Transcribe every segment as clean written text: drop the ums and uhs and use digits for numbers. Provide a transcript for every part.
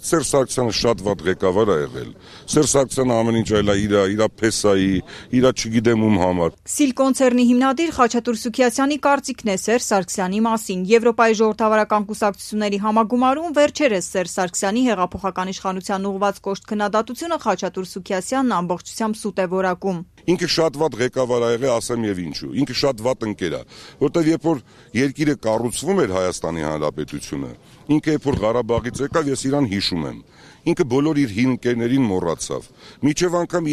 Սերժ Սարգսյանը շատ վատ ղեկավար է եղել։ Սերժ Սարգսյանը ամեն ինչ այլ է իր փեսայի, իր չգիտեմ ում համար։ Սիլ կոնցերնի հիմնադիր Խաչատուր Սուքիասյանի կարծիքն է Սերժ Սարգսյանի մասին։ Եվրոպայի ժողովրդավարական կուսակցությունների համագումարում վերջերս Սերժ Սարգսյանի հեղափոխական իշխանության ուղղված կոշտ քննադատությունը Խաչատուր Սուքիասյանն ամբողջությամբ սուտ է որակում։ Ինքը շատ վատ ղեկավար է եղել, ասեմ եւ ինչու։ Ինքը շատ վատ ընկեր է, որտեղ երբ որ երկիրը կառուցվում էր Հայաստանի Հանրապետությունը, ինքը երբ որ Ղարաբաղից եկավ, ես իրան հիշում եմ։ Ինքը բոլոր իր հին ընկերներին մոռացավ։ Միջև անգամ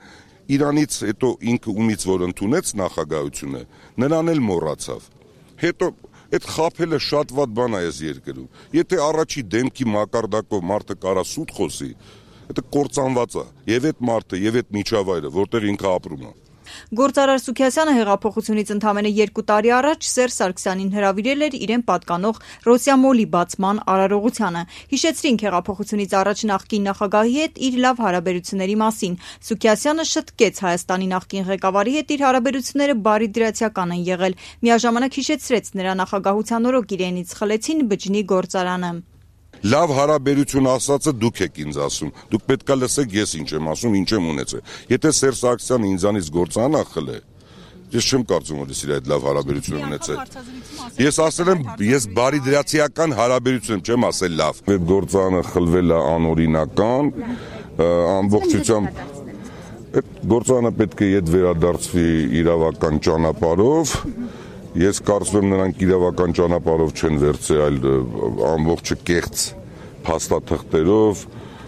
Իրանից հետո ինքը ումից որ ընդունեց նախագահությունը, նրան էլ մոռացավ։ Հետո այդ խաբելը շատ վատ բան է այս երկրում։ Եթե առաջի դեմքի մակարդակով մարդը կարա սուտ խոսի, դա կործանված է եւ այդ մարդը եւ այդ միջավայրը, որտեղ ինքը ապրում է։ Գործարար Սուքիասյանը հեղափոխությունից ընդամենը 2 տարի առաջ Սերժ Սարգսյանին հրավիրել էր իրեն պատկանող Ռոսիամոլի բացման արարողությանը։ Հիշեցրինք հեղափոխությունից առաջ նախկին նախագահի հետ իր լավ հարաբերությունների մասին։ Սուքիասյանը շտկեց Հայաստանի նախկին ղեկավարի հետ իր հարաբերությունները բարիդրացիական են եղել։ Միաժամանակ հիշեցրեց նրա նախագահության օրոք իրենից խլեցին բջնի գործարանը։ Լավ հարաբերություն ասածը դուք եք ինձ ասում։ Դուք պետք է լսեք ես ինչ եմ ասում, ինչ եմ ունեցել։ Եթե Սերժ Սարգսյանը ինձանից գործարան ախել է, ես չեմ կարծում որ իր այդ լավ հարաբերություն ունեցել։ Ես ասել եմ, ես բարիդրացիական հարաբերություն չեմ ասել լավ։ Այդ գործարանը խլվել է անօրինական, ամբողջությամբ այդ գործարանը պետք է իդ վերադարձվի իրավական ճանապարհով։ Ես կարծում եմ նրանք իրավական ճանապարհով չեն վերցրել, այլ ամբողջը կեղծ փաստաթղթերով,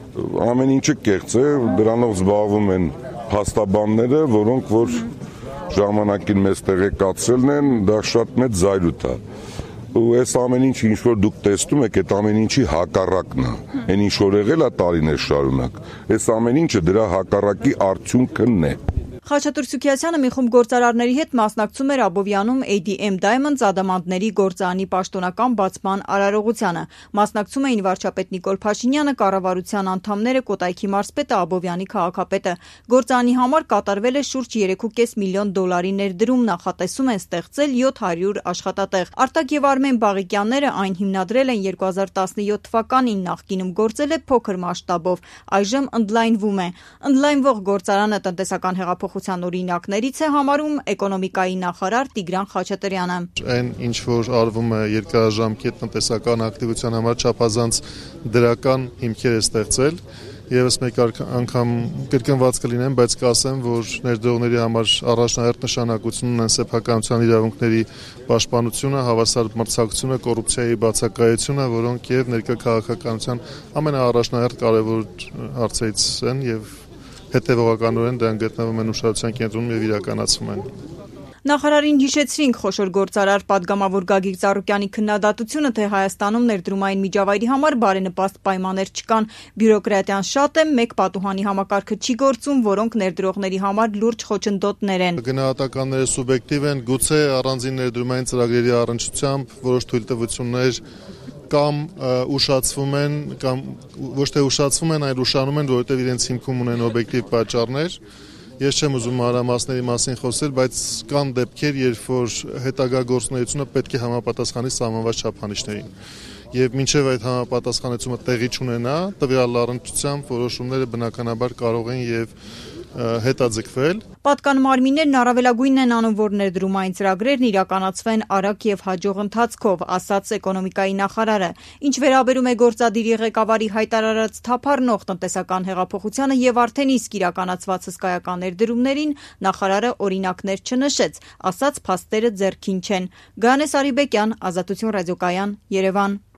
ամեն ինչը կեղծ է, դրանով զբաղվում են փաստաբանները, որոնք որ ժամանակին մեզ տեղեկացրել են, դա շատ մեծ զայրույթ է։ Ու այս ամեն ինչ ինչ որ դուք տեսնում եք, այդ ամեն ինչի հակառակն է։ Այն ինչ որ եղել է տարիներ շարունակ, այս ամեն ինչը դրա հակառակի արդյունքն է։ Խաչատուր Սուքիասյանը մի խումբ գործարարների հետ մասնակցում էր Աբովյանում ADM Diamonds ադամանդների գործարանի պաշտոնական բացման արարողությանը։ Մասնակցում էին վարչապետ Նիկոլ Փաշինյանը, կառավարության անդամները, Կոտայքի մարզպետը, Աբովյանի քաղաքապետը։ Գործարանի համար կատարվել է շուրջ 3.5 միլիոն դոլարի ներդրում, նախատեսում են ստեղծել 700 աշխատատեղ։ Արտակ եւ Արմեն Բաղիկյանները այն հիմնադրել են 2017 թվականին, նախկինում գործել է փոքր մասշտաբով, այժմ ընդլայնվում է։ Ընդլայնվող գործարանը տնտեսական հեղափոխության օրինակներից է համարում էկոնոմիկայի նախարար Տիգրան Խաչատրյանը։ Այն ինչ որ արվում է երկարաժամկետ տնտեսական ակտիվության համար չափազանց դրական հիմքեր է ստեղծել։ Եվս մեկ անգամ կրկնված կլինեմ, բայց կասեմ, որ ներդրողների համար առաջնահերթ նշանակություն ունեն սեփականության իրավունքների պաշտպանությունը, հավասար մրցակցությունը, կոռուպցիայի բացակայությունը, որոնք եւ ներկա քաղաքականության ամենաառաջնահերթ կարևոր հարցերից են եւ հետևողականորեն դրանք գտնվում են ուշադրության կենտրոնում եւ իրականացվում են։ Նախարարին հիշեցրինք խոշոր գործարար падգամավոր Գագիկ Ծառուկյանի քննադատությունը, թե Հայաստանում ներդրումային միջավայրի համար բարենպաստ պայմաններ չկան, բյուրոկրատիան շատ է, մեկ պատուհանի համակարգը չի գործում, որոնք ներդրողների համար լուրջ խոչընդոտներ են։ Գնահատականները սուբյեկտիվ են, գուցե առանձին ներդրումային ծրագրերի առնչությամբ որոշ թույլտվություններ կամ ուշացվում են, կամ ոչ թե ուշացվում են, այլ ուշանում են, որովհետև իրենց հիմքում ունեն օբյեկտիվ պատճառներ։ Ես չեմ ուզում մանրամասների մասին խոսել, բայց կան դեպքեր, երբ որ հետագա գործունեությունը պետք է համապատասխանի սահմանված չափանիշներին։ Եվ մինչև այդ համապատասխանությունը տեղի չունենա, տվյալ առնչությամբ որոշումները բնականաբար կարող են եւ հետաձգվել։ Պատկան մարմիններն առավելագույնն են անում, որ ներդրումային ծրագրերն իրականացվեն արագ եւ հաջող ընթացքով, ասաց էկոնոմիկայի նախարարը։ Ինչ վերաբերում է գործադիրի ղեկավարի հայտարարած թափառնող տնտեսական հեղափոխությանը եւ արդեն իսկ իրականացված հսկայական ներդրումներին, նախարարը օրինակներ չնշեց, ասաց փաստերը ձեռքին չեն։ Գանես Արիբեկյան, Ազատություն ռադիոկայան, Երևան։